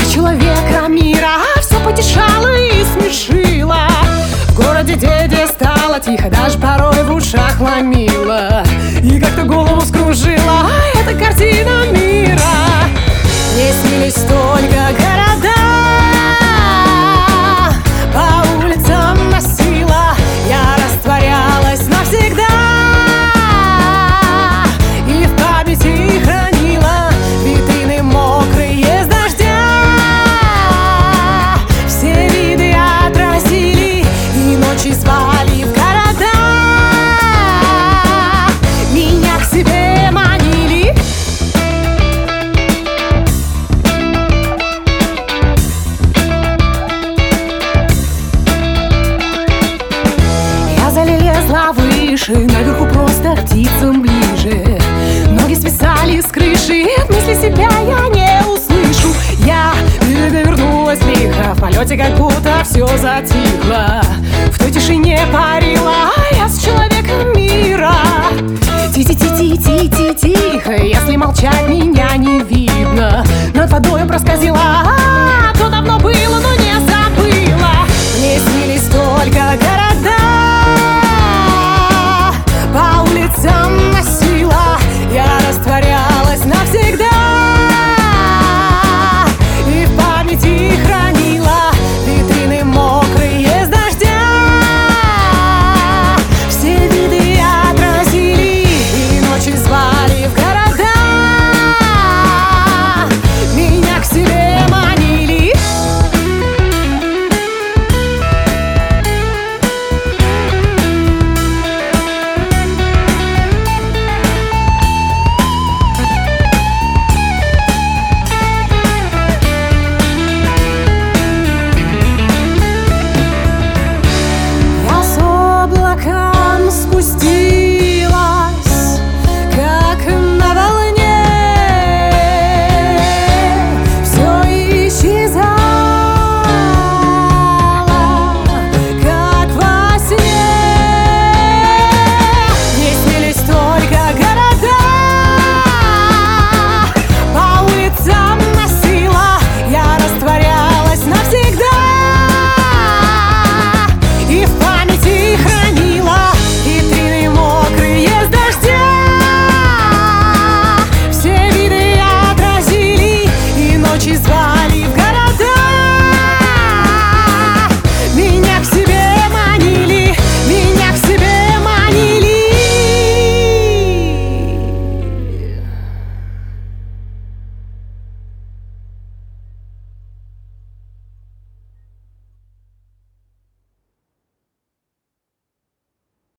человека мира все потешало и смешило. В городе деде стало тихо, даже порой в ушах ломило. И как-то голову скружила эта картина мира. Мне снились только города, по улицам носила, я растворялась навсегда. И в памяти хранила витрины мокрые с дождя. Все виды отразили и ночи звали в города. Меня к себе манили. Я залезла выше, наверху просто к птицам ближе. Ноги свисали с крыши, мысли себя я не услышу. Я вернулась лихо, в полете как будто все затихло. В той тишине парила я с человеком мира. Тихо, если молчать меня не видно. Над водой проскользила